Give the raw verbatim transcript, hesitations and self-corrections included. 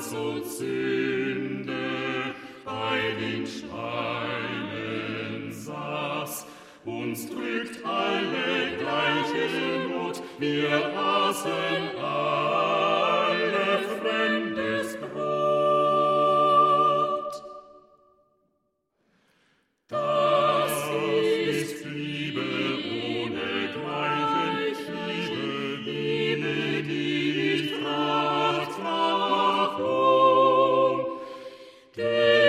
Stolz und Sünde bei den Steinen saß. Uns drückt alle gleiche Not, wir aßen alle fremdes Brot. Das ist Liebe ohnegleichen, Liebe, Liebe, die nicht fragt nach Lohn.